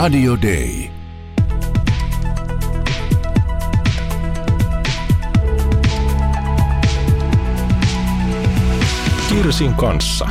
Radio Day. Kirsin kanssa.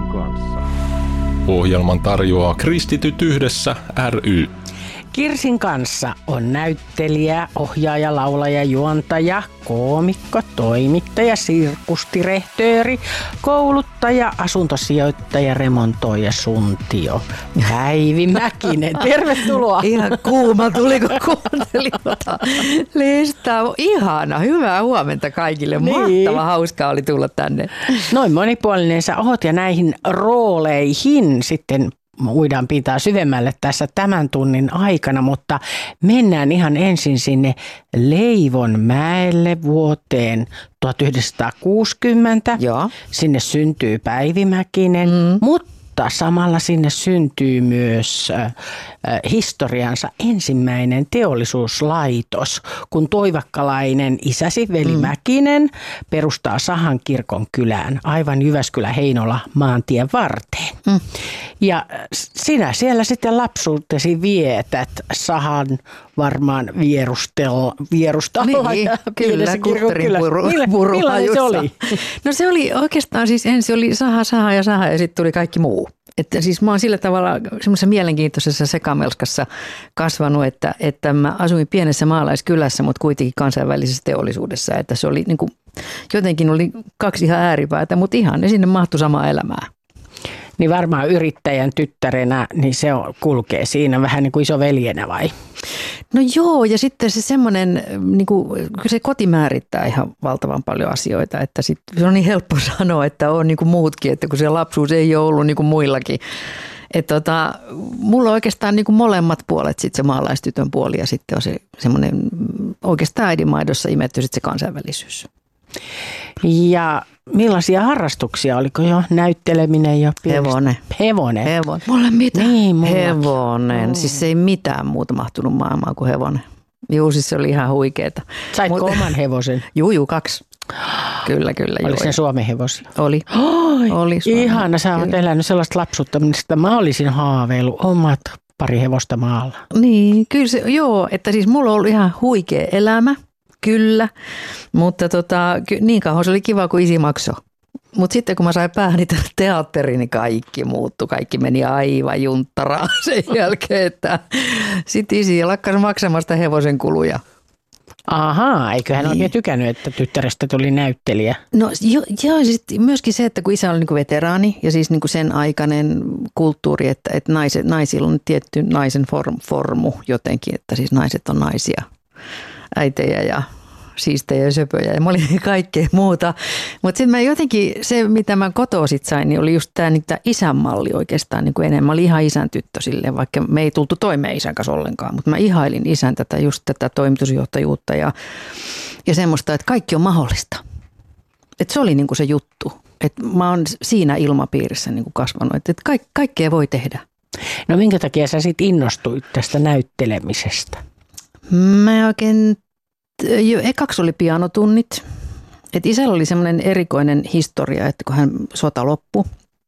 Ohjelman tarjoaa Kristityt yhdessä ry. Kirsin kanssa on näyttelijä, ohjaaja, laulaja, juontaja, koomikko, toimittaja, sirkusdirehtööri, kouluttaja, asuntosijoittaja, remontoija, suntio. Päivi Mäkinen, tervetuloa. Ihan kuuma tuli, kun kuuntelin listaa. Ihana, hyvää huomenta kaikille. Mahtava, hauskaa oli tulla tänne. Noin monipuolinen sä oot ja näihin rooleihin sitten uidaan pintaa syvemmälle tässä tämän tunnin aikana, mutta mennään ihan ensin sinne Leivonmäelle vuoteen 1960. Joo. Sinne syntyy Päivi Mäkinen, mutta samalla sinne syntyy myös historiansa ensimmäinen teollisuuslaitos, kun toivakkalainen isäsi Veli Mäkinen perustaa Sahankirkon kylään aivan Jyväskylä-Heinola maantien varteen. Ja sinä siellä sitten lapsuutesi vietät Sahan varmaan vierustalla. Niin, kyllä, Kutterin puru. Millainen se oli? No se oli oikeastaan siis ensin oli saha ja sitten tuli kaikki muu. Että siis mä oon sillä tavalla semmoisessa mielenkiintoisessa sekamelskassa kasvanut, että mä asuin pienessä maalaiskylässä, mutta kuitenkin kansainvälisessä teollisuudessa. Että se oli niin kuin, jotenkin oli kaksi ihan ääripäätä, mutta ihan ne sinne mahtui samaa elämää. Niin varmaan yrittäjän tyttärenä, niin se kulkee siinä vähän niin kuin isoveljenä vai? No joo, ja sitten se semmoinen, niin kuin, se koti määrittää ihan valtavan paljon asioita, että sit, se on niin helppo sanoa, että on niin kuin muutkin, että kun se lapsuus ei ole ollut niin kuin muillakin. Että mulla on oikeastaan niin kuin molemmat puolet, sitten se maalaistytön puoli ja sitten on se semmoinen oikeastaan äidinmaidossa imetty sitten se kansainvälisyys. Ja millaisia harrastuksia? Oliko jo näytteleminen jo pienestä? Hevonen. Mulla mitä? Niin, hevonen. Siis ei mitään muuta mahtunut maailmaan kuin hevonen. Juu, siis se oli ihan huikeeta. Saitko oman hevosen? Juu, 2. Kyllä. Oliko se Suomen hevosia? Oli. Oli ihana, sä oot elänyt sellaista lapsuutta, mistä mä olisin haaveillut omat pari hevosta maalla. Niin, kyllä se, joo, että siis mulla on ollut ihan huikea elämä. Kyllä, mutta niin kauan se oli kiva, kun isi maksoi. Mutta sitten kun mä sain päähän niitä teatteriin, niin kaikki muuttui. Kaikki meni aivan junttaraan sen jälkeen, että sitten isi lakkasi maksamasta hevosen kuluja. Ahaa, eiköhän niin. Oikein tykännyt, että tyttärestä tuli näyttelijä. No joo, sitten myöskin se, että kun isä oli niin kuin veteraani ja siis niin kuin sen aikainen kulttuuri, että naisilla on tietty naisen formu jotenkin, että siis naiset on naisia. Äitejä ja siistejä ja söpöjä ja mä olin kaikkea muuta. Mutta sitten mä jotenkin, se mitä mä kotoa sit sain, niin oli just tämä isän malli oikeastaan niin kuin enemmän. Mä olin ihan isän tyttö silleen, vaikka me ei tultu toimeen isän kanssa ollenkaan. Mutta mä ihailin isän just tätä toimitusjohtajuutta ja semmoista, että kaikki on mahdollista. Että se oli niin kuin se juttu. Että mä oon siinä ilmapiirissä niin kuin kasvanut, että kaikkea voi tehdä. No minkä takia sä sit innostuit tästä näyttelemisestä? Mä oikein, ekaksi oli pianotunnit. Että isällä oli semmoinen erikoinen historia, että kun hän sota loppui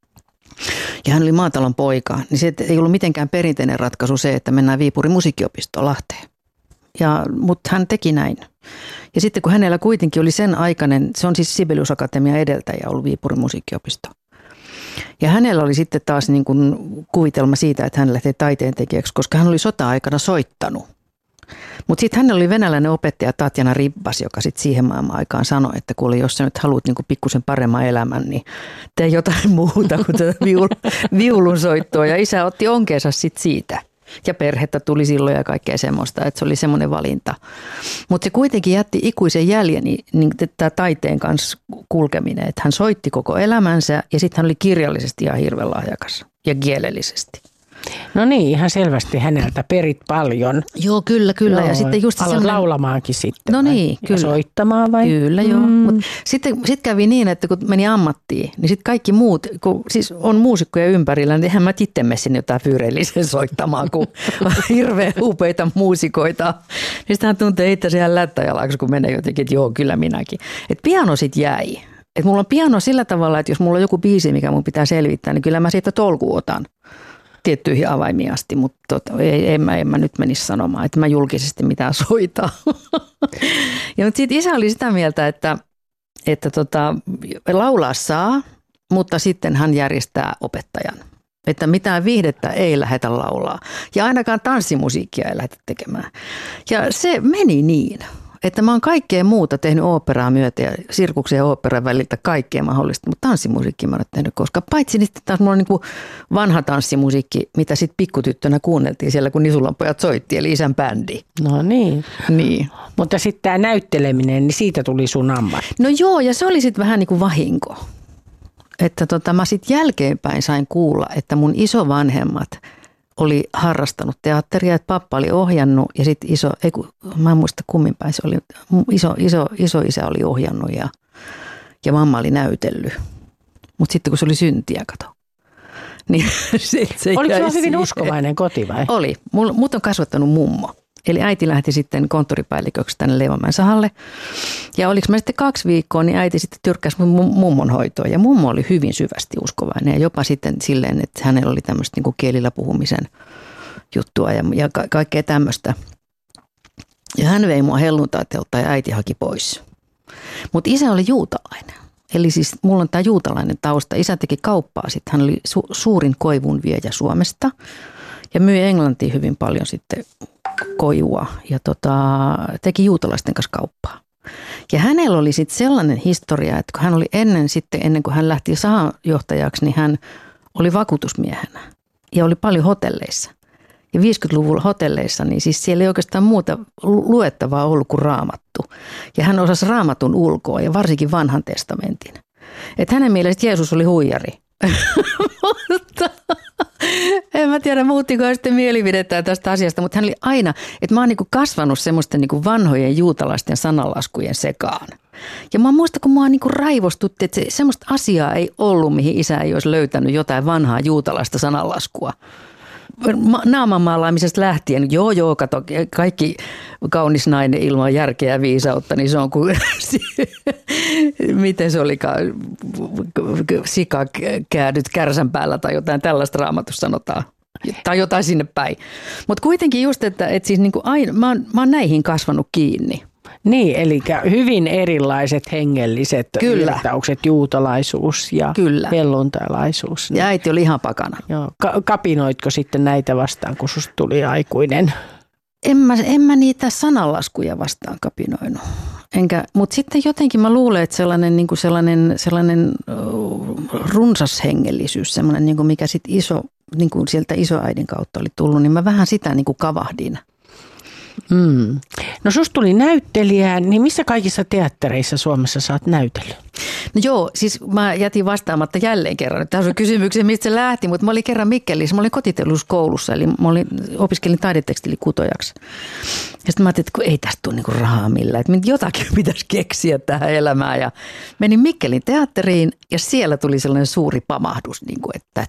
ja hän oli maatalon poika, niin se ei ollut mitenkään perinteinen ratkaisu se, että mennään Viipurin musiikkiopistoon Lahteen. Mutta hän teki näin. Ja sitten kun hänellä kuitenkin oli sen aikainen, se on siis Sibelius Akatemia edeltäjä ollut Viipurin musiikkiopisto. Ja hänellä oli sitten taas niin kuin kuvitelma siitä, että hän lähtee taiteentekijäksi, koska hän oli sota-aikana soittanut. Mutta sitten hänellä oli venäläinen opettaja Tatjana Ribbas, joka sitten siihen maailman aikaan sanoi, että kuule, jos sä nyt haluat niinku pikkusen paremman elämän, niin tee jotain muuta kuin tätä viulunsoittoa. Ja isä otti onkeensa sitten siitä. Ja perhettä tuli silloin ja kaikkea semmoista, että se oli semmoinen valinta. Mutta se kuitenkin jätti ikuisen jäljen niin tämä taiteen kanssa kulkeminen, että hän soitti koko elämänsä ja sitten hän oli kirjallisesti ihan hirveän lahjakas ja kielellisesti. No niin, ihan selvästi häneltä perit paljon. Joo, kyllä. Joo, ja sitten just alat laulamaankin sitten. No niin, kyllä. Ja soittamaan vai? Kyllä, joo. Mut sitten kävi niin, että kun meni ammattiin, niin sitten kaikki muut, kun siis on muusikkoja ympärillä, niin eihän mä itse mene sinne jotain fyyrellisen soittamaan, kun on hirveän upeita muusikoita. Niin sitähän tuntee itse ihan lättäjalaksi, kun menee jotenkin, että joo, kyllä minäkin. Että piano sitten jäi. Että mulla on piano sillä tavalla, että jos mulla on joku biisi, mikä mun pitää selvittää, niin kyllä mä siitä tolku otan. tiettyihin avaimiin asti, mutta en mä nyt menisi sanomaan, että mä julkisesti mitään soitaa. Ja mutta sitten isä oli sitä mieltä, että laulaa saa, mutta sitten hän järjestää opettajan. Että mitään viihdettä ei lähdetä laulaa ja ainakaan tanssimusiikkia ei lähdetä tekemään. Ja se meni niin, että mä oon kaikkea muuta tehnyt oopperaa myötä ja sirkuksen ja oopperan väliltä kaikkea mahdollista, mutta tanssimusiikkia mä oon tehnyt koska. Paitsi sitten taas mulla on niin kuin vanha tanssimusiikki, mitä sitten pikkutyttönä kuunneltiin siellä, kun Nisulan pojat soitti, eli isän bändi. No niin. Niin. Mutta sitten tämä näytteleminen, niin siitä tuli sun ammatti. No joo, ja se oli sitten vähän niin kuin vahinko. Että mä sitten jälkeenpäin sain kuulla, että mun isovanhemmat oli harrastanut teatteria, että pappa oli ohjannut ja sitten mä en muista kummin päin se oli, isoisä oli ohjannut ja mamma oli näytellyt. Mutta sitten kun se oli syntiä, kato. Niin se oliko se hyvin uskovainen koti vai? Oli. Mut on kasvattanut mummo. Eli äiti lähti sitten konttoripäälliköksi tänne Leivomäen sahalle. Ja oliko mä sitten 2 viikkoa, niin äiti sitten tyrkkäsi mummon hoitoon. Ja mummo oli hyvin syvästi uskovainen ja jopa sitten silleen, että hänellä oli tämmöistä niin kuin kielillä puhumisen juttua ja kaikkea tämmöistä. Ja hän vei mua helluntaitelta ja äiti haki pois. Mutta isä oli juutalainen. Eli siis mulla on tämä juutalainen tausta. Isä teki kauppaa sitten. Hän oli suurin koivunviejä Suomesta ja myi Englantiin hyvin paljon sitten koivua ja teki juutalaisten kanssa kauppaa. Ja hänellä oli sitten sellainen historia, että kun hän oli ennen kuin hän lähti sahanjohtajaksi, niin hän oli vakuutusmiehenä ja oli paljon hotelleissa. Ja 50-luvulla hotelleissa, niin siis siellä ei oikeastaan muuta luettavaa ollut kuin raamattu. Ja hän osasi raamatun ulkoa ja varsinkin vanhan testamentin. Että hänen mielestä Jeesus oli huijari. Mutta en mä tiedä, muuttiko sitten mielipidettään tästä asiasta, mutta hän oli aina, että mä oon niinku kasvanut semmoisten niinku vanhojen juutalaisten sananlaskujen sekaan. Ja mä muistan, kun mua niinku raivostutti, että semmoista asiaa ei ollut, mihin isä ei olisi löytänyt jotain vanhaa juutalaista sananlaskua. Naamanmaalaamisesta lähtien, joo, kato, kaikki kaunis nainen ilman järkeä ja viisautta, niin se on kuin, miten se olikaan, sika käädyt kärsän päällä tai jotain tällaista Raamatussa sanotaan. Tai jotain sinne päin. Mutta kuitenkin just, että siis niinku aina, mä oon näihin kasvanut kiinni. Niin, eli hyvin erilaiset hengelliset virtaukset, juutalaisuus ja helluntailaisuus. Ja äiti oli ihan pakana. Joo. Kapinoitko sitten näitä vastaan, kun susta tuli aikuinen? En mä niitä sananlaskuja vastaan kapinoinut. Mutta sitten jotenkin mä luulen, että sellainen runsas hengellisyys, semmoinen niin mikä sitten sieltä isoäidin kautta oli tullut, niin mä vähän sitä niin kuin kavahdin. No susta tuli näyttelijä, niin missä kaikissa teattereissa Suomessa sä oot näytellyt? No joo, siis mä jätin vastaamatta jälleen kerran. Tämä on kysymyksiä, mistä se lähti, mutta mä olin kerran Mikkelissä, mä olin kotiteollisuuskoulussa, eli opiskelin taidetekstilikutojaksi. Ja sitten mä ajattelin, että kun ei tästä tule niinku rahaa millään, että jotakin pitäisi keksiä tähän elämään. Ja menin Mikkelin teatteriin ja siellä tuli sellainen suuri pamahdus, niinku, että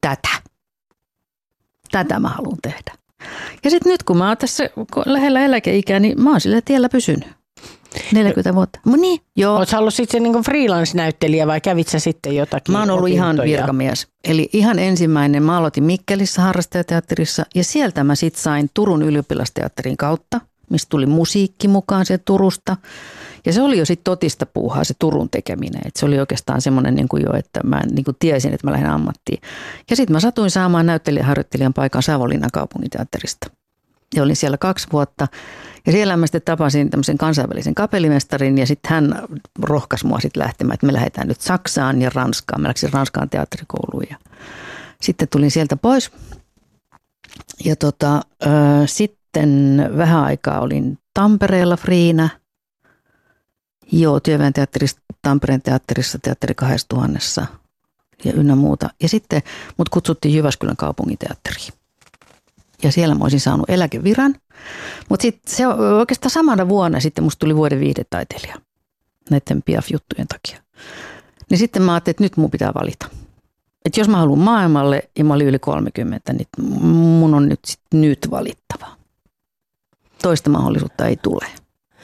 tätä mä haluan tehdä. Ja sitten nyt kun mä oon tässä lähellä eläkeikää, niin mä oon sillä tiellä pysynyt. 40 vuotta. Niin, joo. Oletko ollut sitten niin freelance-näyttelijä vai kävit sä sitten jotakin? Mä oon ollut ihan virkamies. Eli ihan ensimmäinen mä aloitin Mikkelissä harrastajateatterissa ja sieltä mä sitten sain Turun ylioppilasteatterin kautta, mistä tuli musiikki mukaan sieltä Turusta. Ja se oli jo sitten totista puuhaa se Turun tekeminen. Et se oli oikeastaan semmoinen niin kuin jo, että mä niin kuin tiesin, että mä lähden ammattiin. Ja sitten mä satuin saamaan näyttelijäharjoittelijan paikan Savonlinnan kaupunginteatterista. Ja olin siellä 2 vuotta. Ja siellä mä sitten tapasin tämmöisen kansainvälisen kapellimestarin ja sitten hän rohkaisi mua sitten lähtemään, että me lähdetään nyt Saksaan ja Ranskaan. Mä läksin Ranskaan teatterikouluun ja sitten tulin sieltä pois. Ja sitten vähän aikaa olin Tampereella friinä. Joo, Työväen teatterissa, Tampereen teatterissa, Teatteri 2000 ja ynnä muuta. Ja sitten mut kutsuttiin Jyväskylän kaupunginteatteriin. Ja siellä mä olisin saanut eläkeviran. Mutta sitten se oikeastaan samana vuonna sitten musta tuli vuoden viihdetaiteilija näiden Piaf-juttujen takia. Niin sitten mä ajattelin, että nyt mun pitää valita. Että jos mä haluan maailmalle ja mä olin yli 30, niin mun on nyt valittava. Toista mahdollisuutta ei tule.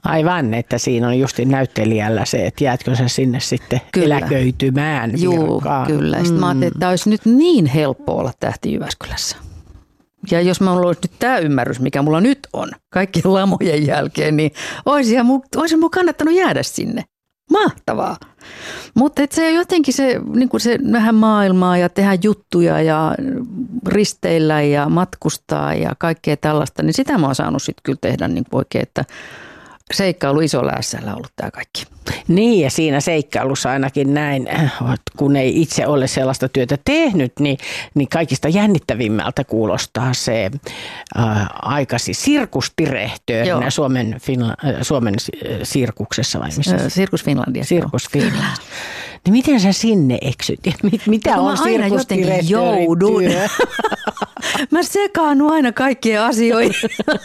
Aivan, että siinä on just näyttelijällä se, että jäätkö sä sinne sitten eläköitymään virkaan. Kyllä. Sitten mä ajattelin, että tämä olisi nyt niin helppo olla tähti Jyväskylässä. Ja jos mulla olisi nyt tämä ymmärrys, mikä mulla nyt on, kaikkien lamojen jälkeen, niin olisi mun kannattanut jäädä sinne. Mahtavaa. Mutta se jotenkin se nähdä maailmaa ja tehdä juttuja ja risteillä ja matkustaa ja kaikkea tällaista, niin sitä mä oon saanut sitten kyllä tehdä niin oikein, että seikkailu isolla ässällä on ollut tämä kaikki. Niin, ja siinä seikkailussa ainakin näin, kun ei itse ole sellaista työtä tehnyt, niin kaikista jännittävimmältä kuulostaa se aikasi sirkusdirehtöörinä Suomen sirkuksessa vai missä? Sirkus Finlandia. Sirkus Finlandia. Niin miten sä sinne eksyt? Mitä on sirkusdirehtöörin työ? Mä sekaannut aina kaikkien asioihin.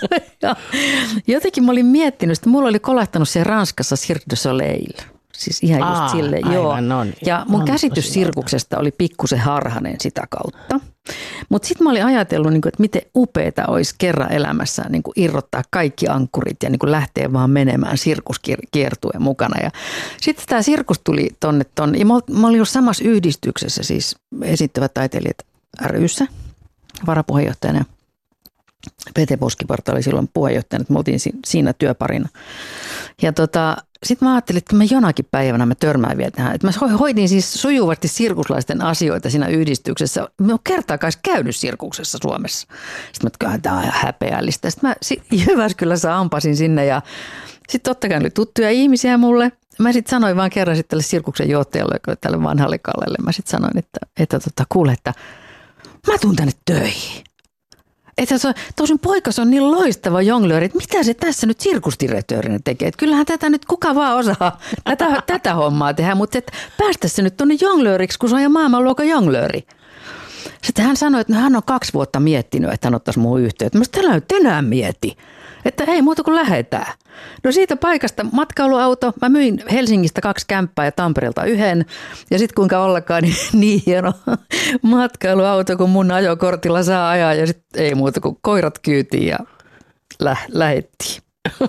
Jotenkin mä olin miettinyt, että mulla oli kolahtanut se Ranskassa Cirque du Soleil. Siis ihan just silleen, joo. Ja mun käsitys sirkuksesta oli pikkusen harhainen sitä kautta. Mutta sitten mä olin ajatellut, että miten upeeta olisi kerran elämässä irrottaa kaikki ankkurit ja lähteä vaan menemään sirkuskiertueen mukana. Ja sitten tämä sirkus tuli tonne. Ja mä olin jo samassa yhdistyksessä, siis esittävät taiteilijat ry:ssä, varapuheenjohtajana. Pete Poskiparta oli silloin puheenjohtajana, että me oltiin siinä työparina. Ja sitten mä ajattelin, että mä jonakin päivänä mä törmään vielä tähän. Että mä hoidin siis sujuvasti sirkuslaisten asioita siinä yhdistyksessä. Mä oon kertaakaan käynyt sirkuksessa Suomessa. Sitten mä kyllähän tää on ihan häpeällistä. Sitten mä Jyväskylässä ampasin sinne ja sitten totta kai oli tuttuja ihmisiä mulle. Mä sitten sanoin vaan kerran sitten tälle sirkuksen johtajalle, joka oli tälle vanhalle Kallelle. Mä sitten sanoin, että kuule, että mä tuun tänne töihin. Että tosin poikas on niin loistava jonglööri, että mitä se tässä nyt sirkusdirektöörinä tekee. Että kyllähän tätä nyt kuka vaan osaa tätä hommaa tehdä, mutta et päästä se nyt tuonne jonglööriksi, kun se on jo maailmanluokan jonglööri. Sitten hän sanoi, että hän on 2 vuotta miettinyt, että hän ottaisi muuhun yhteyttä. Mä sanoin, että tänään mieti, että ei muuta kuin lähdetään. No siitä paikasta matkailuauto. Mä myin Helsingistä 2 kämppää ja Tampereelta 1. Ja sitten kuinka ollakaan niin hieno matkailuauto, kun mun ajokortilla saa ajaa. Ja sitten ei muuta kuin koirat kyytiin ja lähettiin.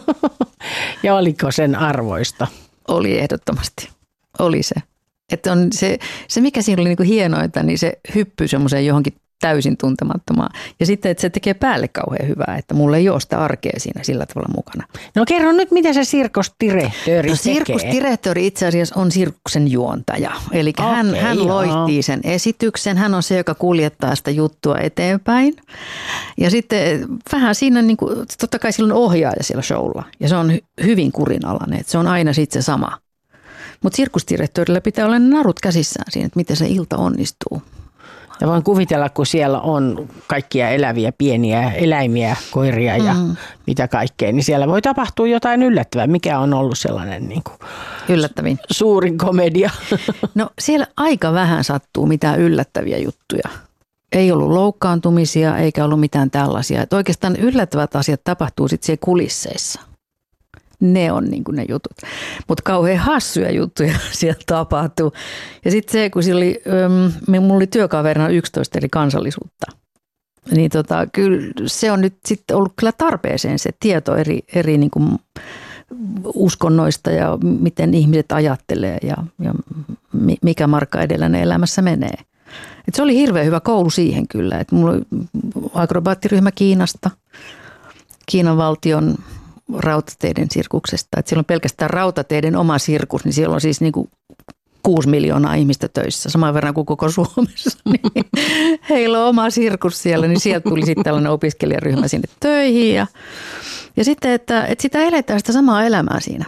Ja oliko sen arvoista? Oli ehdottomasti. Oli se. Että on se mikä siinä oli niinku hienointa, niin se hyppyy semmoiseen johonkin täysin tuntemattomaan. Ja sitten, että se tekee päälle kauhean hyvää, että mulla ei ole sitä arkea siinä sillä tavalla mukana. No kerro nyt, mitä se sirkusdirehtööri tekee. Sirkusdirehtööri itse asiassa on sirkuksen juontaja. Eli hän loihtii sen esityksen. Hän on se, joka kuljettaa sitä juttua eteenpäin. Ja sitten vähän siinä, niin kuin, totta kai sillä on ohjaaja siellä showlla. Ja se on hyvin kurinalainen, että se on aina sitten se sama. Mutta sirkusdirehtöörillä pitää olla narut käsissään siinä, että miten se ilta onnistuu. Ja voin kuvitella, kun siellä on kaikkia eläviä pieniä eläimiä, koiria ja mitä kaikkea, niin siellä voi tapahtua jotain yllättävää. Mikä on ollut sellainen niin kuin yllättävin suurin komedia? No siellä aika vähän sattuu mitään yllättäviä juttuja. Ei ollut loukkaantumisia eikä ollut mitään tällaisia. Että oikeastaan yllättävät asiat tapahtuu sitten siellä kulisseissa. Ne on niin kuin ne jutut. Mutta kauhean hassuja juttuja siellä tapahtuu. Ja sitten se, kun mulla oli työkaverina 11 eri kansallisuutta, niin kyllä se on nyt sitten ollut kyllä tarpeeseen se tieto eri niin kuin uskonnoista ja miten ihmiset ajattelee ja mikä markka edellä ne elämässä menee. Et se oli hirveän hyvä koulu siihen kyllä. Et mulla oli akrobaattiryhmä Kiinasta, Kiinan valtion rautateiden sirkuksesta. Että siellä on pelkästään rautateiden oma sirkus, niin siellä on siis niin kuin 6 miljoonaa ihmistä töissä, saman verran kuin koko Suomessa. Niin heillä on oma sirkus siellä, niin sieltä tuli sitten tällainen opiskelijaryhmä sinne töihin. Ja sitten, että sitä eletään sitä samaa elämää siinä.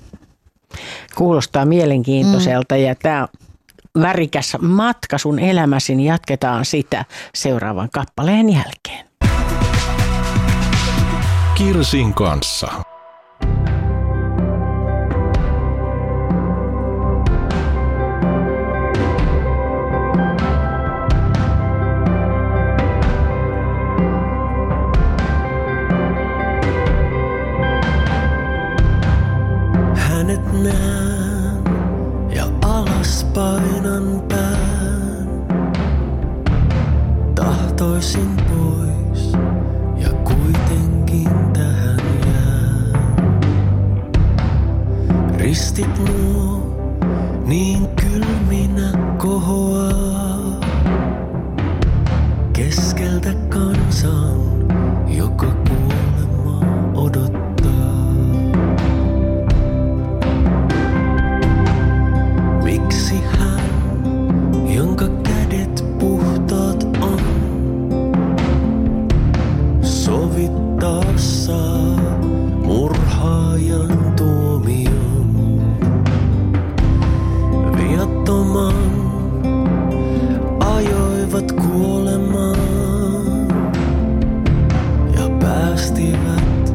Kuulostaa mielenkiintoiselta ja tämä värikäs matka sun elämäsi, niin jatketaan sitä seuraavan kappaleen jälkeen. Kirsin kanssa. Hänet näen ja alas painan pään. Tahtoisin pois ja kuitenkin tähän jään. Ristit nuo niin kylminä kohoaa keskeltä kansan, joka kuolemaa odottaa. Miksi hän, jonka kädet puhtaat on, sovittaa saa murhaajan tuomion? Viattoman ajoivat kuolemaan ja päästivät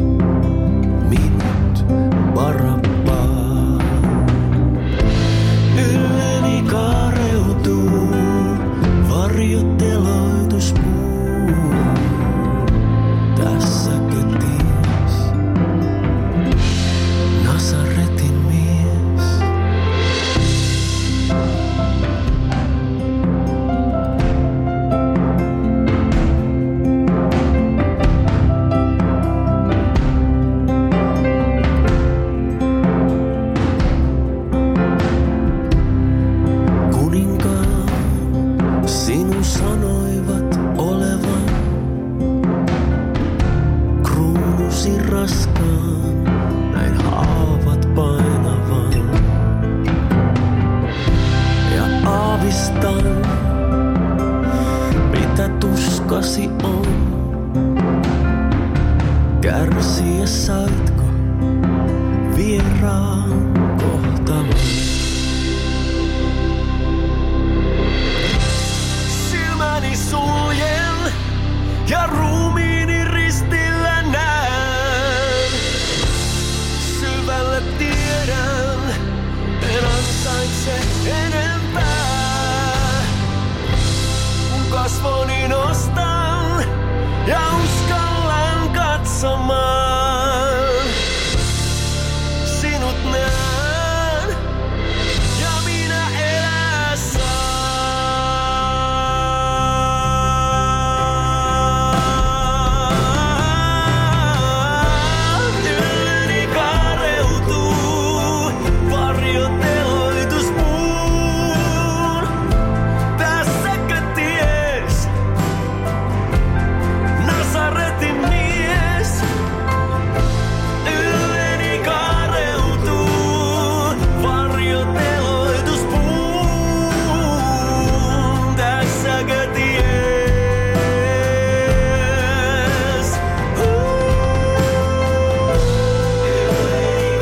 minut Barabbaan. Ylleni kaareutuu varjoteloituspuu. Tässäkö ties Nasaretin mies? Kuninkaan sinun sanoivat olevan kruunusi raskaan, näin haavat painavan. Ja aavistan, mitä tuskasi on. Kärsiä saitko vieraan kohtalon? Silmäni suljen ja ruumiini ristillä näen. Syvällä tiedän, en ansaitse enempää. Kun kasvoni nostan ja uskallan katsomaan, sinut näen ja minä elää saan. Ylleni kaareutuu varjoteloituspuun. Tässäkö ties Nasaretin mies? Ylleni kaareutuu varjoteloituspuun. Tässäkö ties? Ylleni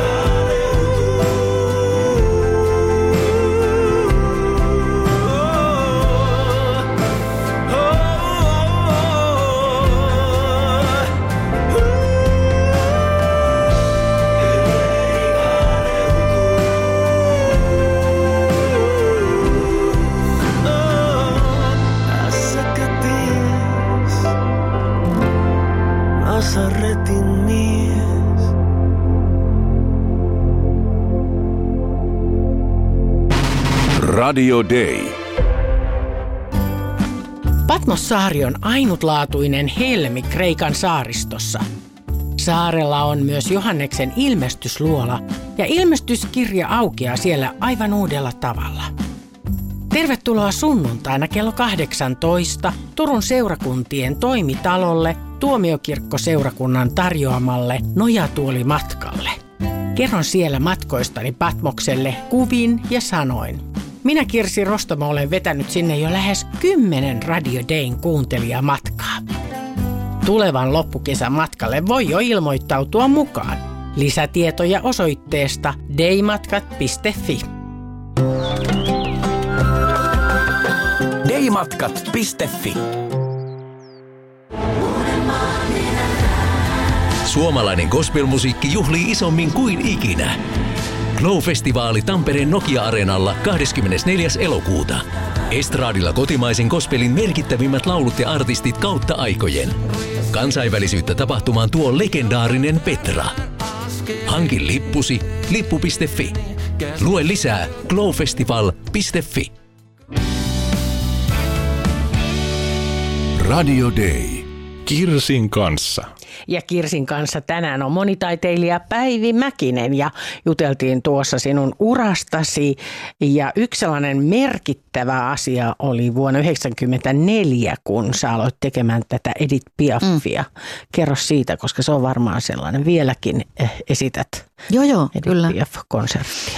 Tässäkö ties Nasaretin mies? Radio Day. Patmos-saari on ainutlaatuinen helmi Kreikan saaristossa. Saarella on myös Johanneksen ilmestysluola ja ilmestyskirja aukeaa siellä aivan uudella tavalla. Tervetuloa sunnuntaina kello 18 Turun seurakuntien toimitalolle Tuomiokirkkoseurakunnan tarjoamalle nojatuolimatkalle. Kerron siellä matkoistani Patmokselle kuvin ja sanoin. Minä Kirsi Rostamo olen vetänyt sinne jo lähes 10 Radio Dayn kuuntelijamatkaa. Tulevan loppukesän matkalle voi jo ilmoittautua mukaan. Lisätietoja osoitteesta daymatkat.fi. daymatkat.fi. Suomalainen gospelmusiikki juhlii isommin kuin ikinä. Glow-festivaali Tampereen Nokia-areenalla 24. elokuuta. Estraadilla kotimaisen gospelin merkittävimmät laulut ja artistit kautta aikojen. Kansainvälisyyttä tapahtumaan tuo legendaarinen Petra. Hankin lippusi lippu.fi. Lue lisää glowfestival.fi. Radio Day. Kirsin kanssa. Ja Kirsin kanssa tänään on monitaiteilija Päivi Mäkinen ja juteltiin tuossa sinun urastasi. Ja yksi sellainen merkittävä asia oli vuonna 1994, kun sä aloit tekemään tätä Edith Piafia. Kerro siitä, koska se on varmaan sellainen vieläkin esität Joo, Edith kyllä. Piaf-konserttia.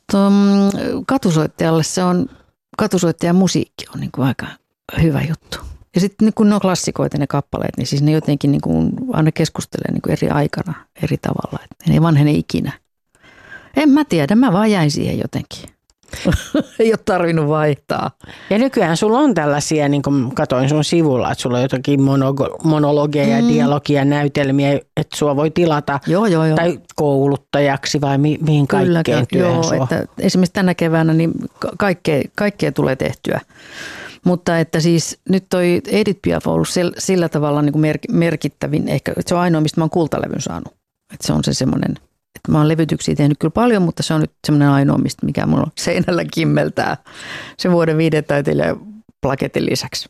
Katusoittajalle katusoittajan musiikki on niin kuin aika hyvä juttu. Ja sitten niin kun ne on klassikoita ne kappaleet, niin siis ne jotenkin niin kuin aina keskustelee niin kuin eri aikana, eri tavalla. Että ne ei vanhene ikinä. En mä tiedä, mä vaan jäin siihen jotenkin. Ei ole tarvinnut vaihtaa. Ja nykyään sulla on tällaisia, niin kuin katoin sun sivulla, että sulla on jotakin monologeja ja dialogia, näytelmiä, että sua voi tilata Joo. tai kouluttajaksi vai mihin kaikkeen työhön sua. Että esimerkiksi tänä keväänä niin kaikkea tulee tehtyä. Mutta että siis nyt toi Edith Piaf on ollut sillä tavalla niin kuin merkittävin, ehkä se on ainoa, mistä mä oon kultalevyn saanut. Että se on se semmoinen, että mä oon levytyksiä tehnyt kyllä paljon, mutta se on nyt semmoinen ainoa, mikä mulla seinällä kimmeltää se vuoden 5 taiteilijan plaketin lisäksi.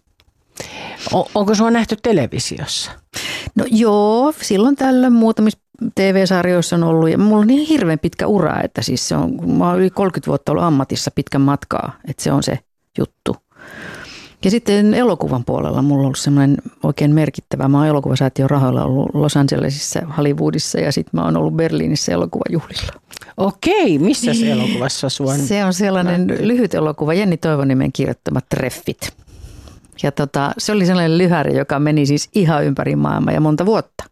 Onko sua nähty televisiossa? No joo, silloin tällöin muutamissa TV-sarjoissa on ollut ja mulla on niin hirveän pitkä ura, että siis se on, mä oon yli 30 vuotta ollut ammatissa pitkän matkaa, että se on se juttu. Ja sitten elokuvan puolella mulla on ollut semmoinen oikein merkittävä. Mä oon elokuvasäätiön rahoilla ollut Los Angelesissa, Hollywoodissa ja sitten mä oon ollut Berliinissä elokuvajuhlilla. Okei, missä se elokuvassa sua? Se on sellainen lyhyt elokuva, Jenni Toivoniemen kirjoittama Treffit. Ja se oli sellainen lyhäri, joka meni siis ihan ympäri maailmaa ja monta vuotta.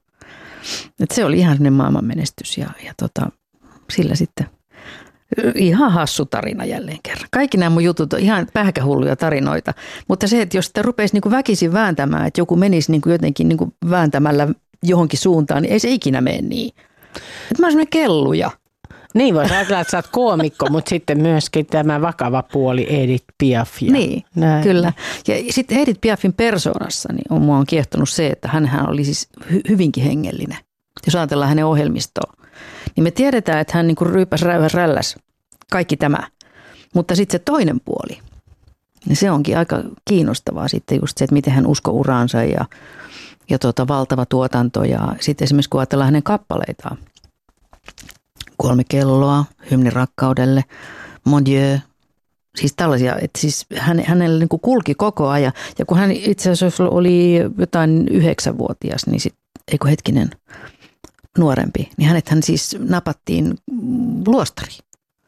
Et se oli ihan sellainen maailmanmenestys ja sillä sitten ihan hassu tarina jälleen kerran. Kaikki nämä mun jutut on ihan pähkähulluja tarinoita, mutta se, että jos sitä rupeisi niin kuin väkisin vääntämään, että joku menisi niin kuin jotenkin niin kuin vääntämällä johonkin suuntaan, niin ei se ikinä mene niin. Että mä oon semmoinen kelluja. Niin, voisi ajatella, että sä oot koomikko, mutta sitten myöskin tämä vakava puoli Edith Piaf. Niin, näin. Kyllä. Ja sitten Edith Piafin persoonassa niin mua on kiehtonut se, että hänhän oli siis hyvinkin hengellinen. Jos ajatellaan hänen ohjelmistoa, niin me tiedetään, että hän niin kuin ryypäs, räyhäs, rälläs kaikki tämä. Mutta sitten se toinen puoli, niin se onkin aika kiinnostavaa sitten just se, että miten hän uskoi uraansa ja valtava tuotanto. Ja sitten esimerkiksi kun ajatellaan hänen kappaleitaan, 3 kelloa, hymni rakkaudelle, Mon Dieu. Siis tällaisia, että siis hänellä niin kuin kulki koko ajan. Ja kun hän itse asiassa oli jotain 9-vuotias, niin sitten, eikö hetkinen, nuorempi, niin hän siis napattiin luostariin.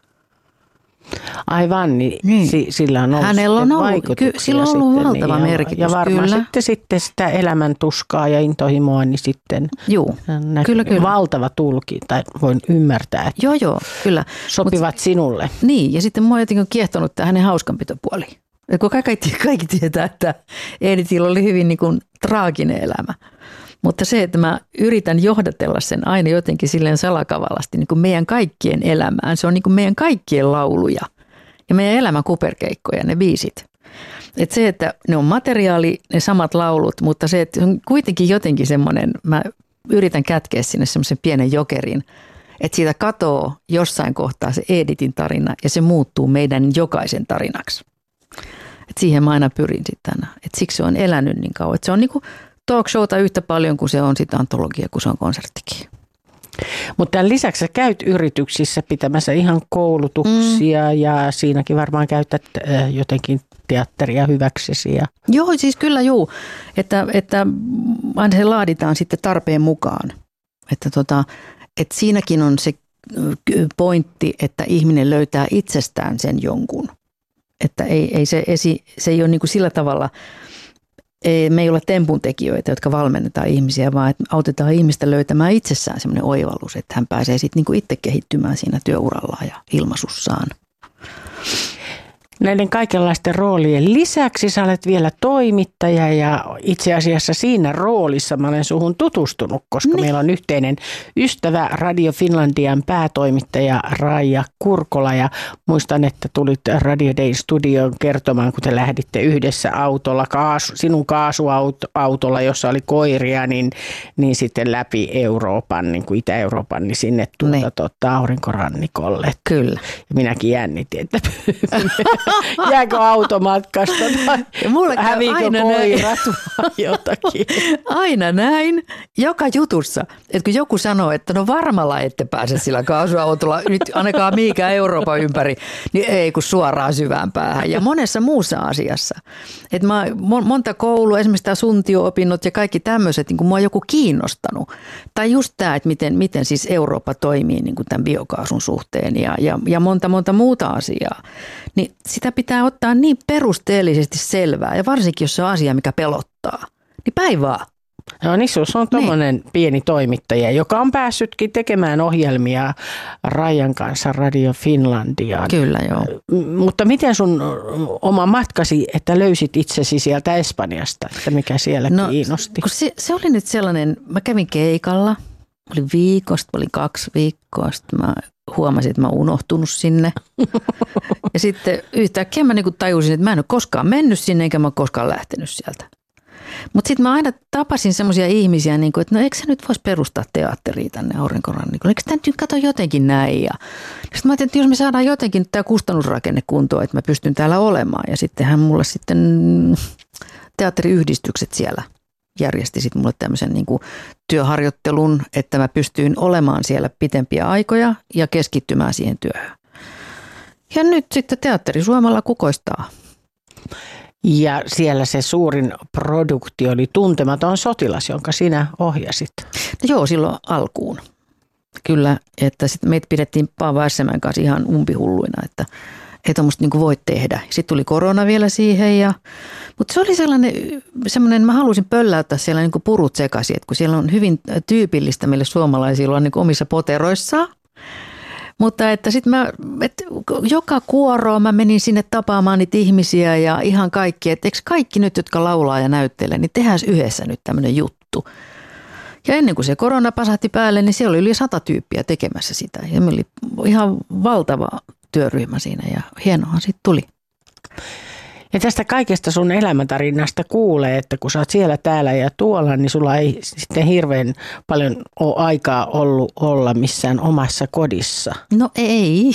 Aivan, niin. Sillä on ollut hänellä on ollut, vaikutuksia. sillä on ollut sitten, valtava niin, merkitys. Ja varmaan kyllä. sitten sitä elämän tuskaa ja intohimoa, niin sitten kyllä. valtava tulki, tai voin ymmärtää, että Joo, kyllä. sopivat sinulle. Niin, ja sitten mua jotenkin on kiehtonut tämä hänen hauskanpitopuoli. Kun kaikki tietää, että Edithillä oli hyvin niin kuin traaginen elämä. Mutta se, että mä yritän johdatella sen aina jotenkin silleen salakavalasti niin kuin meidän kaikkien elämään. Se on niin kuin meidän kaikkien lauluja ja meidän elämän kuperkeikkoja, ne biisit. Että se, että ne on materiaali, ne samat laulut, mutta se, että on kuitenkin jotenkin semmoinen, mä yritän kätkeä sinne semmoisen pienen jokerin, että siitä katoo jossain kohtaa se Edithin tarina ja se muuttuu meidän jokaisen tarinaksi. Että siihen mä aina pyrin sitten aina. Että siksi se on elänyt niin kauan. Että se on niin kuin talk showta yhtä paljon kuin se on sitä antologia, kun se on konserttikin. Mutta tämän lisäksi sä käyt yrityksissä pitämässä ihan koulutuksia ja siinäkin varmaan käytät jotenkin teatteria hyväksesi. Joo, siis kyllä juu. Että aina se laaditaan sitten tarpeen mukaan. Että siinäkin on se pointti, että ihminen löytää itsestään sen jonkun. Että se ei ole niin kuin sillä tavalla, me ei olla tempuntekijöitä, jotka valmennetaan ihmisiä, vaan että autetaan ihmistä löytämään itsessään semmoinen oivallus, että hän pääsee sitten niin kuin itse kehittymään siinä työurallaan ja ilmaisussaan. Näiden kaikenlaisten roolien lisäksi sä olet vielä toimittaja ja itse asiassa siinä roolissa mä olen suhun tutustunut, koska meillä on yhteinen ystävä Radio Finlandian päätoimittaja Raija Kurkola ja muistan, että tulit Radio Day Studioon kertomaan, kun te lähditte yhdessä autolla, sinun kaasuautolla, jossa oli koiria, niin sitten läpi Euroopan, niin kuin Itä-Euroopan, niin sinne aurinkorannikolle. Kyllä. Ja minäkin jännitin, että Jääkö automatkasta tai Ja mulle käy häviikö aina koirat vai jotakin. Aina näin, joka jutussa. Että kun joku sanoo, että no varmalla ette pääse sillä kaasuautolla, nyt ainakaan mihinkään Euroopan ympäri, niin ei kun suoraan syvään päähän. Ja monessa muussa asiassa. Että mä monta koulua, esimerkiksi tämä suntio-opinnot ja kaikki tämmöiset, niin kun mua on joku kiinnostanut. Tai just tämä, että miten siis Eurooppa toimii niin kuin tämän biokaasun suhteen ja monta muuta asiaa. Niin sitä pitää ottaa niin perusteellisesti selvää ja varsinkin, jos se on asia, mikä pelottaa. Niin päin vaan. No niin, sus on tommonen pieni toimittaja, joka on päässytkin tekemään ohjelmia Rajan kanssa Radio Finlandiaan. Kyllä, joo. Mutta miten sun oma matkasi, että löysit itsesi sieltä Espanjasta, että mikä siellä kiinnosti? Se oli nyt sellainen, mä kävin keikalla, oli viikosta, oli 2 viikkoa, sitten mä huomasin, että mä oon unohtunut sinne. Ja sitten yhtäkkiä mä niin tajusin, että mä en ole koskaan mennyt sinne, enkä mä ole koskaan lähtenyt sieltä. Mutta sitten mä aina tapasin semmoisia ihmisiä, niin kuin, että no eikö sä nyt voisi perustaa teatteria tänne Aurinkorannikolle? Eikö tämä nyt kato jotenkin näin? Ja sitten mä ajattelin, että jos me saadaan jotenkin tämä kustannusrakenne kuntoon, että mä pystyn täällä olemaan. Ja sittenhän mulle sitten teatteriyhdistykset siellä järjesti sitten mulle tämmöisen niin kuin työharjoittelun, että mä pystyin olemaan siellä pitempiä aikoja ja keskittymään siihen työhön. Ja nyt sitten Teatteri Suomella kukoistaa. Ja siellä se suurin produkti oli Tuntematon sotilas, jonka sinä ohjasit. No joo, silloin alkuun. Kyllä, että sitten meitä pidettiin Paavo Ässämän kanssa ihan umpihulluina, että ei tuommoista niin kuin voi tehdä. Sitten tuli korona vielä siihen, mutta se oli semmoinen, mä halusin pölläyttää siellä niin kuin purut sekaisin, että kun siellä on hyvin tyypillistä meille suomalaisilla on niin kuin omissa poteroissaan. Mutta että sitten joka kuoroon mä menin sinne tapaamaan niitä ihmisiä ja ihan kaikki, että eikö kaikki nyt, jotka laulaa ja näyttelee, niin tehdään yhdessä nyt tämmöinen juttu. Ja ennen kuin se korona pasahti päälle, niin siellä oli yli 100 tyyppiä tekemässä sitä. Ja me oli ihan valtava työryhmä siinä ja hienohan siitä tuli. Ja tästä kaikesta sun elämäntarinasta kuulee, että kun sä oot siellä, täällä ja tuolla, niin sulla ei sitten hirveän paljon ole aikaa ollut olla missään omassa kodissa. No ei.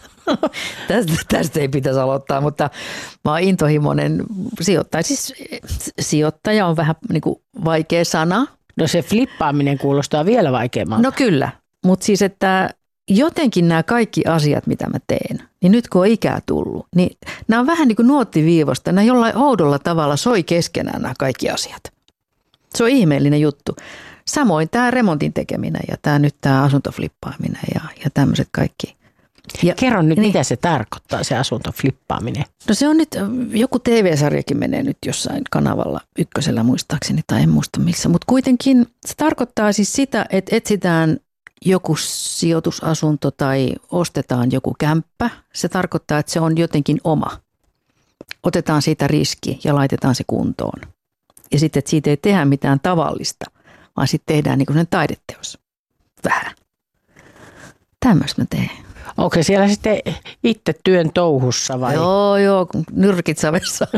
Tästä ei pitäisi aloittaa, mutta mä oon intohimoinen sijoittaja. Siis sijoittaja on vähän niin kuin vaikea sana. No se flippaaminen kuulostaa vielä vaikeammalta. No kyllä, mutta siis että jotenkin nämä kaikki asiat, mitä mä teen, niin nyt kun on ikää tullut, niin nämä on vähän niin kuin nuottiviivasta. Nämä jollain oudolla tavalla soi keskenään nämä kaikki asiat. Se on ihmeellinen juttu. Samoin tämä remontin tekeminen ja tämä asuntoflippaaminen ja tämmöiset kaikki. Ja, kerro nyt, mitä se tarkoittaa, se asuntoflippaaminen. No se on nyt, joku TV-sarjakin menee nyt jossain kanavalla Ykkösellä muistaakseni, tai en muista missä. Mutta kuitenkin se tarkoittaa siis sitä, että etsitään joku sijoitusasunto tai ostetaan joku kämppä. Se tarkoittaa, että se on jotenkin oma. Otetaan siitä riski ja laitetaan se kuntoon. Ja sitten, että siitä ei tehdä mitään tavallista, vaan sitten tehdään niin kuin sen taideteos. Vähän. Tämmöistä mä teen. Onko siellä sitten itse työn touhussa vai? Joo, nyrkit savessa.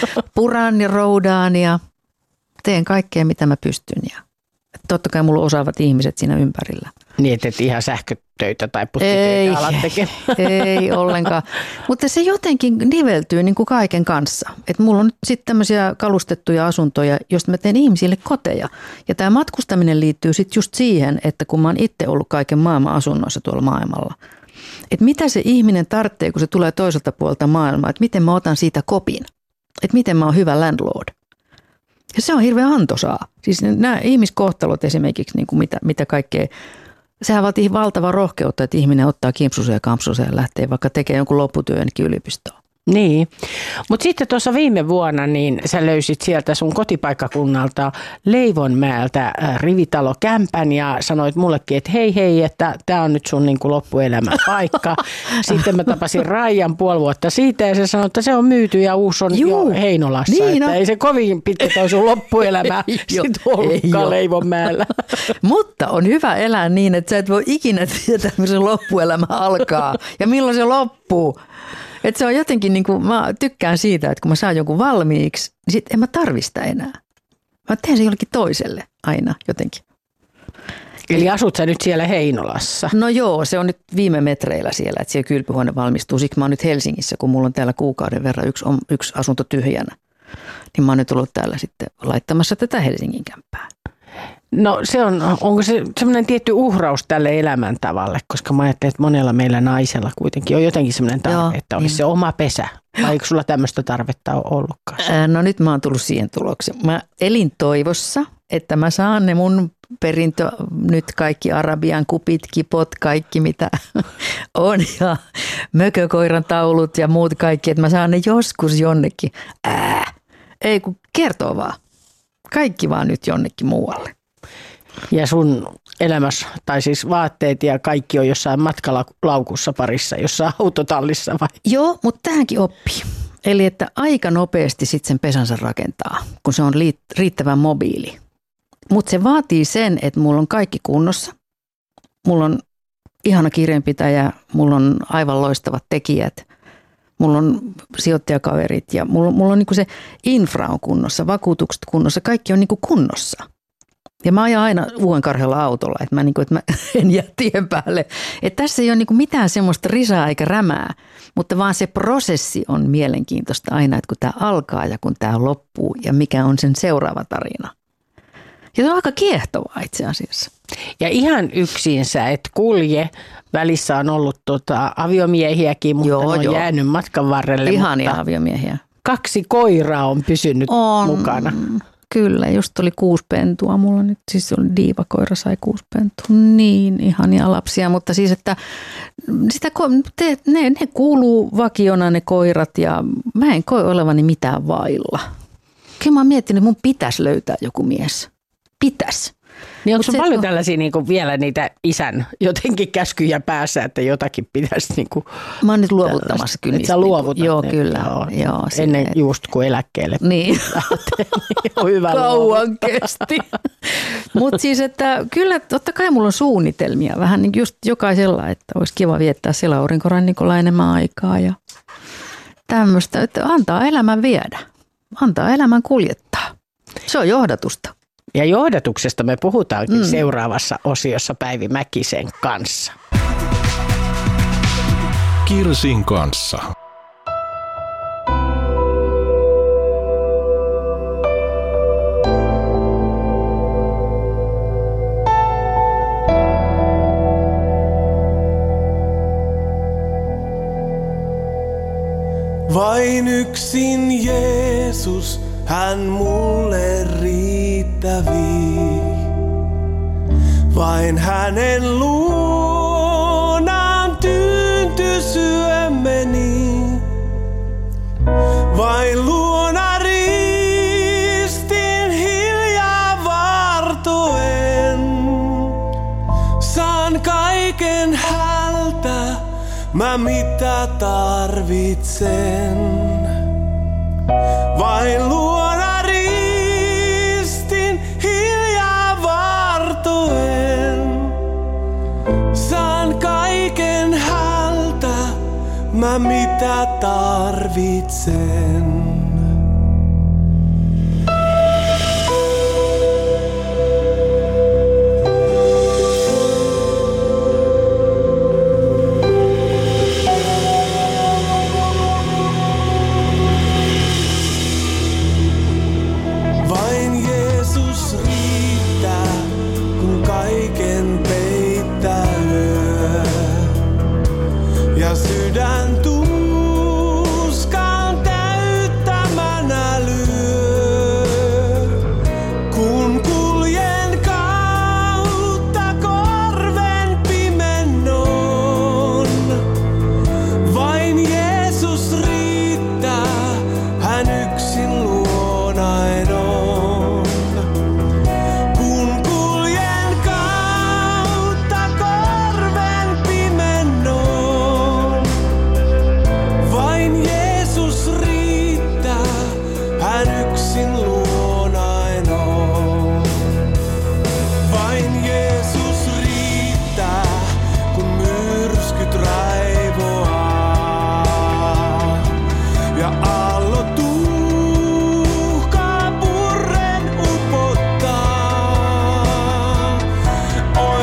Puran ja roudaan ja teen kaikkea, mitä mä pystyn. Ja totta kai mulla on osaavat ihmiset siinä ympärillä. Niin, et ihan sähkötöitä tai putkitöitä alat tekemään. Ei ollenkaan. Mutta se jotenkin niveltyy niin kuin kaiken kanssa. Et mulla on nyt sitten tämmöisiä kalustettuja asuntoja, joista mä teen ihmisille koteja. Ja tämä matkustaminen liittyy sitten just siihen, että kun mä oon itse ollut kaiken maailman asunnoissa tuolla maailmalla. Että mitä se ihminen tarvitsee, kun se tulee toiselta puolta maailmaa, että miten mä otan siitä kopin. Että miten mä oon hyvä landlord. Ja se on hirveän antoisaa. Siis nämä ihmiskohtalot esimerkiksi, niin kuin mitä kaikkea, sehän vaatii valtavaa rohkeutta, että ihminen ottaa kimpsusen ja kampsusen ja lähtee vaikka tekemään jonkun lopputyön jonnekin yliopistoon. Niin, mutta sitten tuossa viime vuonna niin sä löysit sieltä sun kotipaikkakunnalta Leivonmäeltä rivitalokämpän ja sanoit mullekin, että hei, että tämä on nyt sun niin kuin loppuelämän paikka. Sitten mä tapasin Rajan puoli vuotta siitä ja se sanoi, että se on myyty ja uusi on jo Heinolassa. Niin, että ei se kovin pitkä toi sun loppuelämä sitten ollutkaan Leivonmäellä. Mutta on hyvä elää niin, että sä et voi ikinä tietää, missä se loppuelämä alkaa ja milloin se loppuu. Että se on jotenkin, niin kuin, mä tykkään siitä, että kun mä saan jonkun valmiiksi, niin sitten en mä tarvista enää. Mä teen sen jollekin toiselle aina jotenkin. Eli asut sä nyt siellä Heinolassa? No joo, se on nyt viime metreillä siellä, että siellä kylpyhuone valmistuu. Siksi mä oon nyt Helsingissä, kun mulla on täällä kuukauden verran yksi asunto tyhjänä. Niin mä oon nyt ollut täällä sitten laittamassa tätä Helsingin kämppää. No onko se semmoinen tietty uhraus tälle elämäntavalle? Koska mä ajattelin, että monella meillä naisella kuitenkin on jotenkin semmoinen tarve, että olisi se oma pesä. Vai eikö sulla tämmöistä tarvetta ole ollutkaan? No nyt mä oon tullut siihen tulokseen. Mä elin toivossa, että mä saan ne mun perintö, nyt kaikki arabian kupit, kipot, kaikki mitä on ja mökökoiran taulut ja muut kaikki, että mä saan ne joskus jonnekin. Ei kun kertoo vaan. Kaikki vaan nyt jonnekin muualle. Ja sun elämässä, tai siis vaatteet ja kaikki on jossain matkalaukussa parissa, jossain autotallissa vai? Joo, mutta tähänkin oppii. Eli että aika nopeasti sitten sen pesänsä rakentaa, kun se on riittävän mobiili. Mutta se vaatii sen, että mulla on kaikki kunnossa. Mulla on ihana kirjanpitäjä, mulla on aivan loistavat tekijät. Mulla on sijoittajakaverit ja mulla on niinku se infra on kunnossa, vakuutukset kunnossa, kaikki on niinku kunnossa. Ja mä ajan aina uuden autolla, että mä en jää tien päälle. Että tässä ei ole niinku mitään semmoista risaa eikä rämää, mutta vaan se prosessi on mielenkiintoista aina, että kun tämä alkaa ja kun tämä loppuu ja mikä on sen seuraava tarina. Ja se on aika kiehtovaa itse asiassa. Ja ihan yksin et kulje. Välissä on ollut aviomiehiäkin, mutta on jäänyt matkan varrelle. Ihania aviomiehiä. 2 koiraa on pysynyt mukana. Kyllä, just oli 6 pentua. Mulla nyt siis oli diivakoira, sai 6 pentua. Niin ihania lapsia, mutta siis että ne kuuluu vakiona ne koirat ja mä en koe olevani mitään vailla. Kyllä mä oon miettinyt, että mun pitäisi löytää joku mies. Pitäisi. Niin onko paljon tällaisia niinku vielä niitä isän jotenkin käskyjä päässä, että jotakin pitäisi niinku... Mä oon nyt luovuttamassa kyllä. Että sä luovutat. Joo, kyllä. Joo, ennen just kun eläkkeelle. Niin. On hyvä kauan kesti. Mutta siis, että kyllä totta kai mulla on suunnitelmia. Vähän niin just jokaisella, että olisi kiva viettää siellä aurinkorannikolla enemmän aikaa ja tämmöistä. Että antaa elämän viedä. Antaa elämän kuljettaa. Se on johdatusta. Ja johdatuksesta me puhutaankin seuraavassa osiossa Päivi Mäkisen kanssa. Kirsin kanssa. Vain yksin Jeesus, hän mulle riittävi. Vain hänen luonaan tyynty syömeni. Vain luona ristin hiljaa vartoen. Saan kaiken häneltä, mä mitä tarvitsen. Vain luona ristin hiljaa vartoen. Saan kaiken häneltä, mä mitä tarvitsen. Sydän tuskan täyttämänä lyö, kun kuljen kautta korven pimennon. Vain Jeesus riittää, hän yksin luonain on. Kun kuljen kautta korven pimennon. Vain Jeesus riittää, hän yksin luonain on. Vain Jeesus riittää, kun myrskyt raivoaa ja aallot tuhkaa purren upottaa. Oi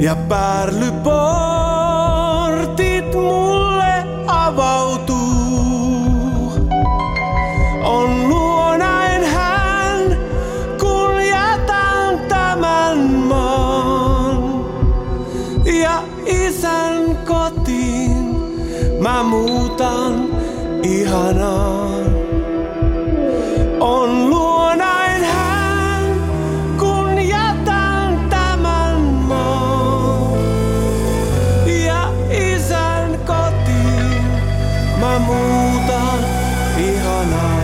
ja pärlyportit mulle avautuu. On luonain hän, kun jätän tämän maan ja isän kotiin mä muutan ihanaan. On luonain hän, kun jätän tämän maan ja isän kotiin mä muutan ihanaan.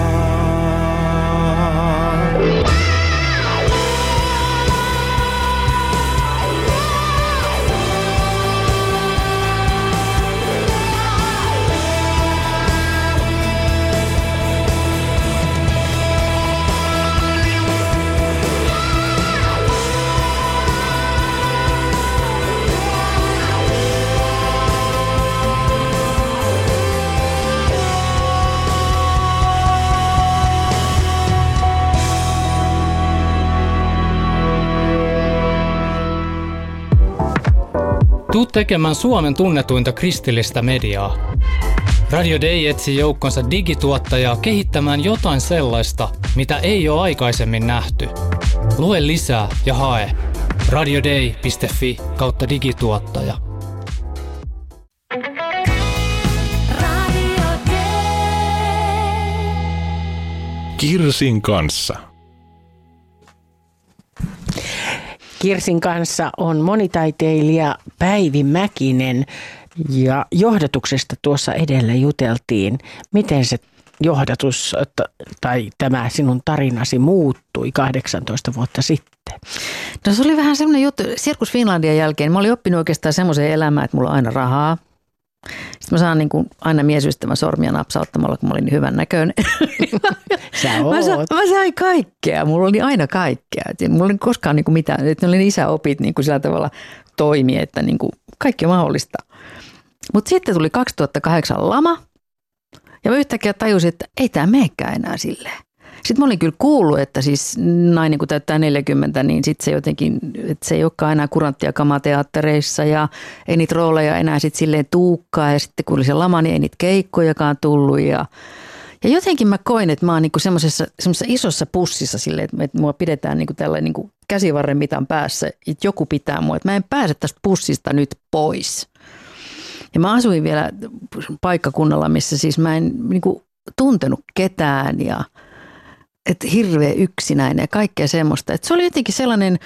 Tuu tekemään Suomen tunnetuinta kristillistä mediaa. Radio Day etsii joukkonsa digituottajaa kehittämään jotain sellaista, mitä ei ole aikaisemmin nähty. Lue lisää ja hae radioday.fi/digituottaja. Kirsin kanssa. Kirsin kanssa on monitaiteilija Päivi Mäkinen ja johdatuksesta tuossa edellä juteltiin. Miten se johdatus tai tämä sinun tarinasi muuttui 18 vuotta sitten? No se oli vähän semmoinen juttu. Sirkus Finlandian jälkeen mä olin oppinut oikeastaan semmoiseen elämään, että mulla on aina rahaa. Sitten mä saan niin kuin aina miesystävän sormia napsauttamalla, kun mä olin niin hyvän näköinen. Mä sain kaikkea. Mulla oli aina kaikkea. Mulla oli koskaan niin kuin mitään. Että ne oli isäopit niin kuin sillä tavalla toimi, että niin kuin kaikki on mahdollista. Mutta sitten tuli 2008 lama. Ja mä yhtäkkiä tajusin, että ei tämä menekään enää silleen. Sitten mä olin kyllä kuullut, että siis nainen kun täyttää 40, niin sitten se jotenkin, että se ei olekaan enää kuranttia kamateattereissa ja ei niitä rooleja enää sitten silleen tuukkaa. Ja sitten kun oli se lama, niin ei niitä keikkojakaan tullut. Ja jotenkin mä koin, että mä oon niinku semmoisessa isossa pussissa silleen, että mua pidetään niinku tällainen niinku käsivarren mitan päässä, että joku pitää mua, että mä en pääse tästä pussista nyt pois. Ja mä asuin vielä paikkakunnalla, missä siis mä en niinku tuntenut ketään ja että hirveä yksinäinen ja kaikkea semmoista. Että se oli jotenkin sellainen,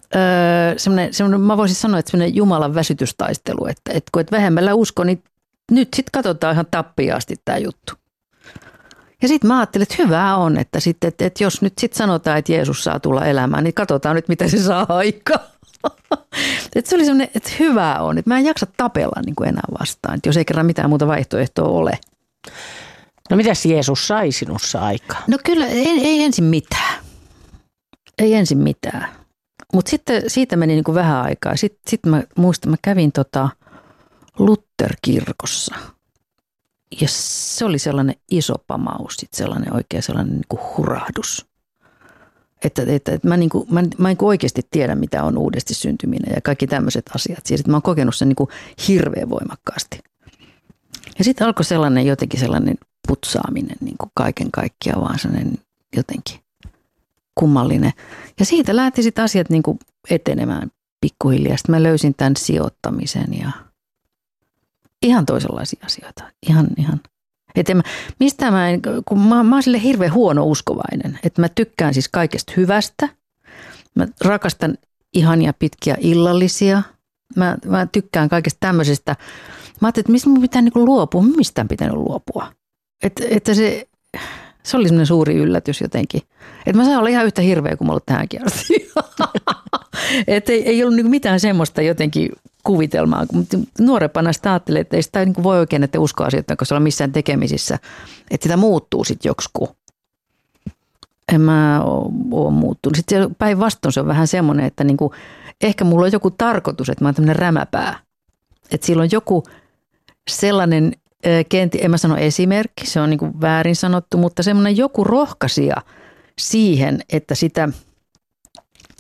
mä voisin sanoa, että semmoinen Jumalan väsytystaistelu, että kun et vähemmällä usko, niin nyt sitten katsotaan ihan tappiin asti tämä juttu. Ja sitten mä ajattelin, että hyvää on, että jos nyt sitten sanotaan, että Jeesus saa tulla elämään, niin katsotaan nyt, mitä se saa aikaan. Että se oli semmoinen, että hyvää on, että mä en jaksa tapella niin kuin enää vastaan, että jos ei kerran mitään muuta vaihtoehtoa ole. No mitäs Jeesus sai sinussa aikaan? No kyllä, ei ensin mitään. Ei ensin mitään. Mutta sitten siitä meni niin kuin vähän aikaa. Sitten mä muistan, mä kävin Luther-kirkossa. Ja se oli sellainen iso pamaus, sellainen oikein sellainen niin kuin hurahdus. Että mä en oikeasti tiedä, mitä on uudesti syntyminen ja kaikki tämmöiset asiat. Siis, että mä oon kokenut sen niin kuin hirveän voimakkaasti. Ja sitten alkoi jotenkin sellainen putsaaminen niin kuin kaiken kaikkiaan, vaan sellainen jotenkin kummallinen. Ja siitä lähti sitten asiat niin kuin etenemään pikkuhiljaa. Sitten mä löysin tämän sijoittamisen ja ihan toisenlaisia asioita. Ihan. Että kun mä oon sille hirveän huono uskovainen, että mä tykkään siis kaikesta hyvästä. Mä rakastan ihania pitkiä illallisia. Mä tykkään kaikesta tämmöisestä. Mä ajattelin, että mistä mun pitää niin kuin luopua, mistään pitänyt luopua. Että se oli semmoinen suuri yllätys jotenkin. Että mä saan olla ihan yhtä hirveä kuin mä ollut tähänkin asti. Että ei ollut niin mitään semmoista jotenkin kuvitelmaa. Mutta nuorempana sitä ajattelin, että ei sitä niin kuin voi oikein, että usko asioita, koska olla missään tekemisissä. Että sitä muuttuu sitten joksikin. En mä ole muuttunut. Sitten päinvastoin se on vähän semmoinen, että niin kuin, ehkä mulla on joku tarkoitus, että mä oon tämmöinen rämäpää. Että sillä on joku sellainen, en mä sano esimerkki, se on niin kuin väärin sanottu, mutta semmoinen joku rohkaisija siihen, että sitä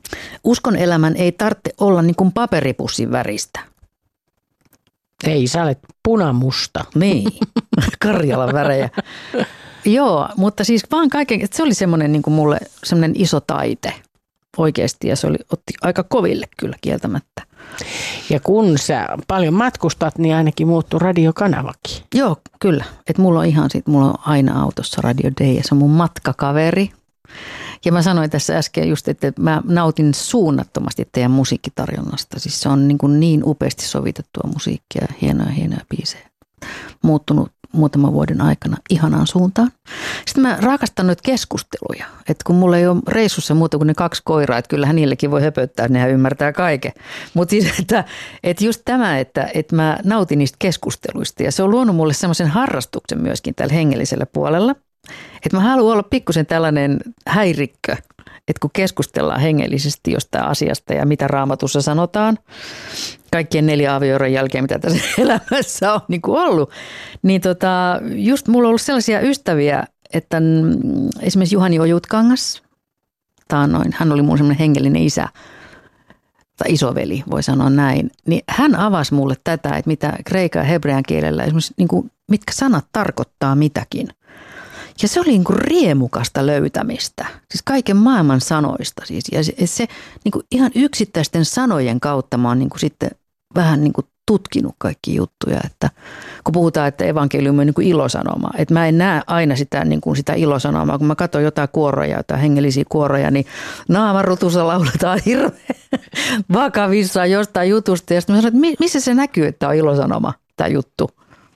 Uskon elämän ei tarvitse olla niin kuin paperipussin väristä. Ei, sä olet punamusta. Niin, Karjalan värejä. Joo, mutta siis vaan kaiken, että se oli semmoinen niin kuin mulle semmoinen iso taite oikeasti ja se otti aika koville kyllä kieltämättä. Ja kun sä paljon matkustat, niin ainakin muuttuu radiokanavakin. Joo, kyllä. Että mulla on aina autossa Radio Day ja se on mun matkakaveri. Ja mä sanoin tässä äsken just, että mä nautin suunnattomasti teidän musiikkitarjonnasta. Siis se on niin upeasti sovitettua musiikkia ja hienoja biisejä. Muuttunut muutaman vuoden aikana ihanaan suuntaan. Sitten mä rakastan noita keskusteluja. Että kun mulla ei ole reissussa muuta kuin ne 2 koiraa, että kyllähän niillekin voi höpöttää, että nehän ymmärtää kaiken. Mutta siis, että just tämä, että mä nautin niistä keskusteluista ja se on luonut mulle semmoisen harrastuksen myöskin tällä hengellisellä puolella. Että mä haluan olla pikkusen tällainen häirikkö, että kun keskustellaan hengellisesti jostain asiasta ja mitä Raamatussa sanotaan, kaikkien 4 avioeron jälkeen, mitä tässä elämässä on niin kuin ollut, niin just mulla on ollut sellaisia ystäviä, että esimerkiksi Juhani Ojutkangas, hän oli mun semmoinen hengellinen isä, tai isoveli, voi sanoa näin, niin hän avasi mulle tätä, että mitä kreikan ja hebrean kielellä, esimerkiksi niin kuin, mitkä sanat tarkoittaa mitäkin. Ja se oli niin kuin riemukasta löytämistä, siis kaiken maailman sanoista. Siis. Ja se niin kuin ihan yksittäisten sanojen kautta mä oon niin kuin sitten vähän niin kuin tutkinut kaikki juttuja. Että kun puhutaan, että evankeliumi on niin kuin ilosanoma, että mä en näe aina sitä, niin kuin sitä ilosanomaa. Kun mä katson jotain kuoroja, jotain hengellisiä kuoroja, niin naamarutussa lauletaan hirveän vakavissaan jostain jutusta. Ja sitten mä sanon, että missä se näkyy, että on ilosanoma, tämä juttu.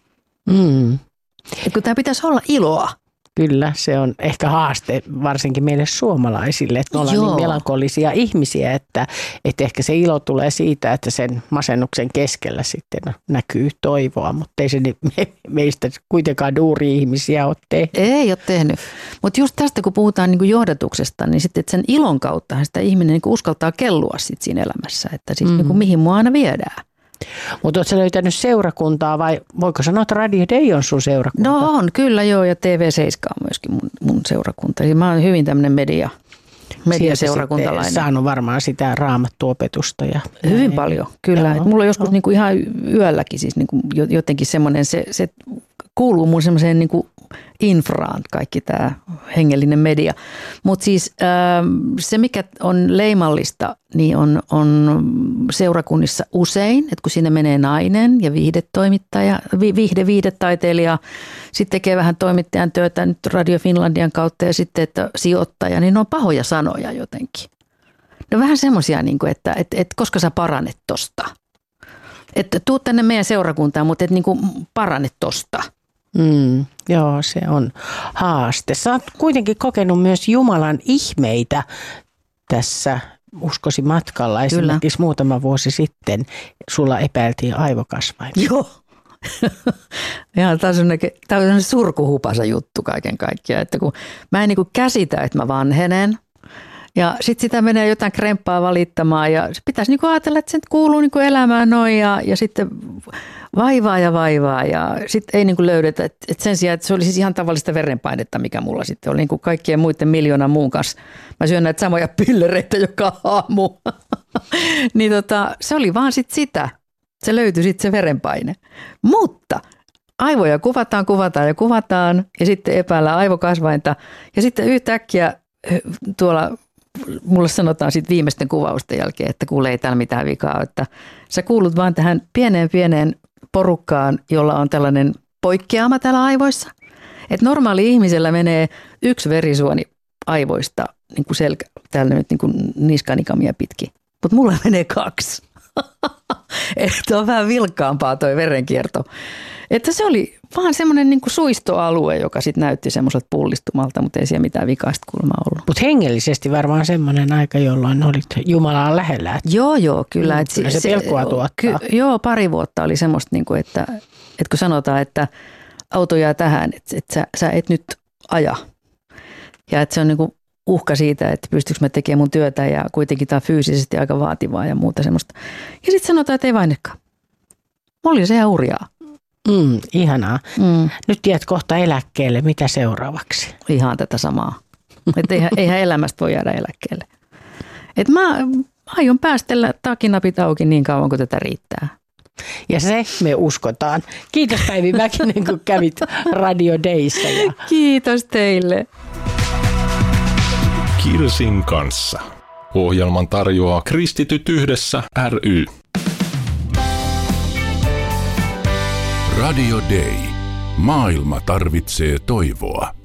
Että kun tämä pitäisi olla iloa. Kyllä, se on ehkä haaste varsinkin meille suomalaisille, että me ollaan niin melankolisia ihmisiä, että ehkä se ilo tulee siitä, että sen masennuksen keskellä sitten näkyy toivoa, mutta ei se meistä kuitenkaan duuri-ihmisiä ole tehnyt. Ei ole tehnyt, mutta just tästä kun puhutaan niin kuin johdatuksesta, niin sitten sen ilon kauttahan sitä ihminen niin kuin uskaltaa kellua sit siinä elämässä, että siis niin kuin mihin mua aina viedään. Mutta oletko löytänyt seurakuntaa vai voiko sanoa, että Radio Day on sun seurakunta? No on, kyllä joo, ja TV7 on myöskin mun seurakunta. Eli mä oon hyvin tämmöinen mediaseurakuntalainen. Saanut varmaan sitä raamattuopetusta. Hyvin paljon, kyllä. Mulla on joskus niinku ihan yölläkin siis niinku jotenkin semmoinen, se kuuluu mun semmoiseen niinku infraan kaikki tämä hengellinen media. Mutta siis se, mikä on leimallista, niin on seurakunnissa usein, että kun sinne menee nainen ja viihdetoimittaja, viihdetaiteilija, sitten tekee vähän toimittajan työtä nyt Radio Finlandian kautta ja sitten että sijoittaja, niin ne on pahoja sanoja jotenkin. Ne on vähän semmoisia, niin että koska sä paranet tosta. Että tuu tänne meidän seurakuntaan, mutta et niin kuin paranet tosta. Joo, se on haaste. Sä oot kuitenkin kokenut myös Jumalan ihmeitä tässä uskosi matkalla. Esimerkiksi muutama vuosi sitten sulla epäiltiin aivokasvaimia. Joo. Tämä on sellainen surkuhupasa juttu kaiken kaikkiaan, että kun mä en niin kuin käsitä, että mä vanhenen. Ja sitten sitä menee jotain kremppaa valittamaan ja se pitäisi niinku ajatella, että se kuuluu niinku elämään noin ja sitten vaivaa ja sitten ei niinku löydetä. Et sen sijaan, että se oli siis ihan tavallista verenpainetta, mikä mulla sitten oli niinku kaikkien muiden miljoonan muun kanssa. Mä syön näitä samoja pillereitä joka aamu. Niin se oli vaan sitten sitä. Se löytyi sitten se verenpaine. Mutta aivoja kuvataan ja sitten epäillään aivokasvainta ja sitten yhtäkkiä tuolla mulle sanotaan sitten viimeisten kuvausten jälkeen, että kuule ei täällä mitään vikaa, että sä kuulut vaan tähän pieneen porukkaan, jolla on tällainen poikkeama täällä aivoissa. Että normaali ihmisellä menee 1 verisuoni aivoista niin kuin täällä nyt niin kuin niskanikamia pitkin, mutta mulla menee 2. Että on vähän vilkkaampaa toi verenkierto. Että se oli vaan semmoinen niin kuin suistoalue, joka sitten näytti semmoiselta pullistumalta, mutta ei siellä mitään vikaista kulmaa ollut. Mutta hengellisesti varmaan semmoinen aika, jolloin olit Jumalaa lähellä. Joo, kyllä. Kyllä se pelkoa tuottaa. Joo, 2 vuotta oli semmoista, niin kuin, että kun sanotaan, että auto jää tähän, että sä et nyt aja. Ja että se on niin kuin uhka siitä, että pystyykö mä tekemään mun työtä ja kuitenkin tämä on fyysisesti aika vaativaa ja muuta semmoista. Ja sitten sanotaan, että ei vainetkaan. Mulla oli se ihan hurjaa. Ihanaa. Nyt tiedät kohta eläkkeelle. Mitä seuraavaksi? Ihan tätä samaa. Että eihän elämästä voi jäädä eläkkeelle. Että mä aion päästellä takinapit auki niin kauan kuin tätä riittää. Ja se me uskotaan. Kiitos Päivi Mäkinen, kun kävit Radio Dayssä. Kiitos teille. Kirsin kanssa. Ohjelman tarjoaa Kristityt yhdessä ry. Radio Day. Maailma tarvitsee toivoa.